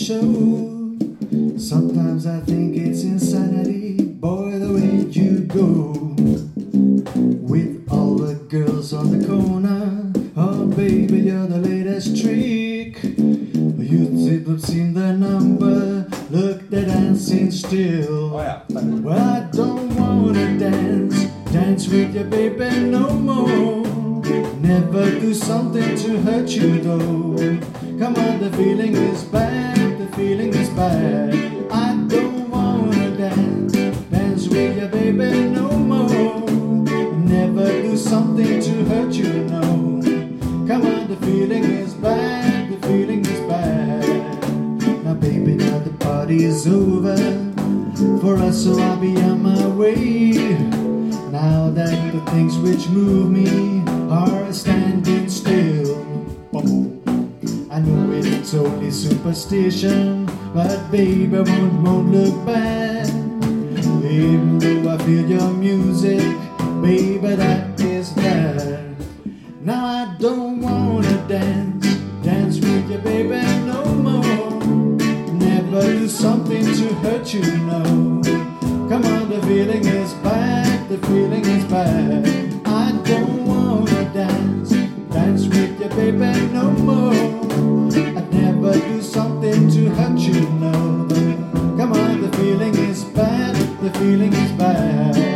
show. Sometimes I think it's insanity, boy, the way you go. With all the girls on the corner, oh baby, you're the latest trick. You've seen the number, look, they're dancing still. Well, I don't wanna dance with you, baby, no more. Never do something to hurt you though. Come on, the feeling is bad, the feeling is bad. I don't wanna dance with you, baby, no more. Never do something to hurt you, no. Come on, the feeling is bad, the feeling is bad. Now baby, now the party's over for us, so I'll be on my way. Now that the things which move me are standing still. I know it's only superstition, but baby, won't look bad. Even though I feel your music, baby, that is that. Now I don't wanna dance with you, baby, no more. Never do something to hurt you, no. Come on, the feeling is bad, the feeling is bad. I don't wanna dance with you, baby, no more. I'd never do something to hurt you, no. Come on, the feeling is bad, the feeling is bad.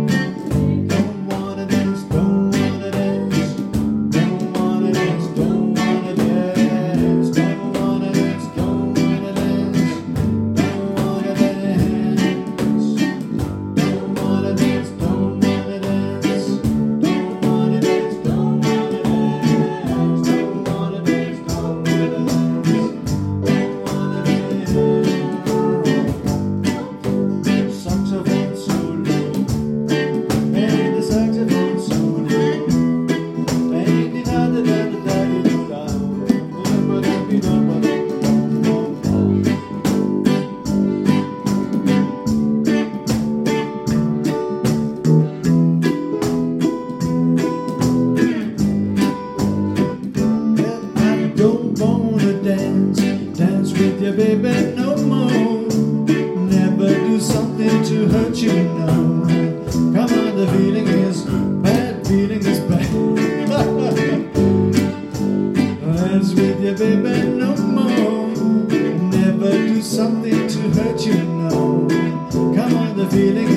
Dance with you, baby, no more. Never do something to hurt you, no. Come on, the feeling is bad, feeling is bad. Dance with you, baby, no more. Never do something to hurt you, no. Come on, the feeling